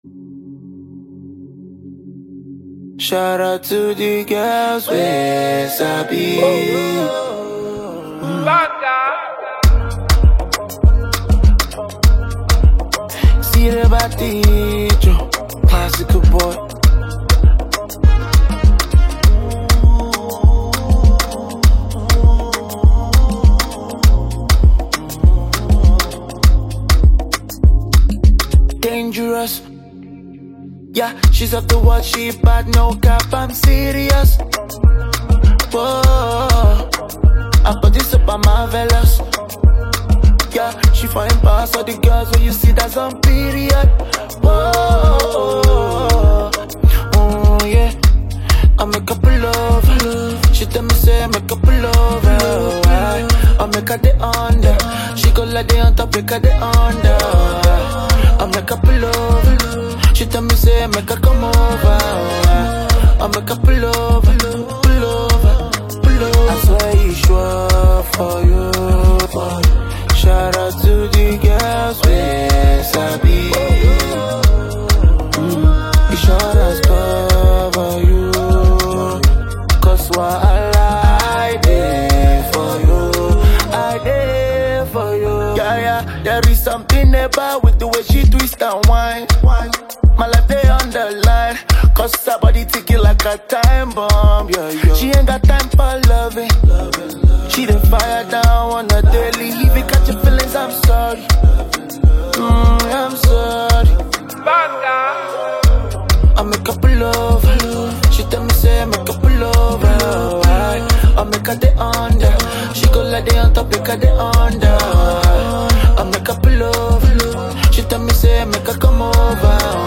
Shout out to the girls with Sabi. See the body, Joe, classical boy. Dangerous. Yeah, she's off the watch, she bad, no cap, I'm serious. Whoa, I put this up on marvelous. Yeah, she fine past all the girls when you see that's on period. Whoa, oh yeah, I make a pull over. She tell me say I make a pull over. I make her the under. She go like the on top, make her the under. I make a pull over. She tell me say make her come over. I make her pull over, pull over, pull over. I swear you sure for you. Shout out to the girls with Sabi. You sure as cover you. Cause what I did for you, I did for you. Yeah, there is something about with the way she twist and whine. My life they on the line, cause her body ticking like a time bomb, yeah. She ain't got time for loving. She done fire down on a daily. If you catch your feelings, I'm sorry. I'm sorry. I make a pull over. She tell me say I make a pull over. I make her the under. She go like the on top, make her the under. I make a pull over. She tell me say I make her come over.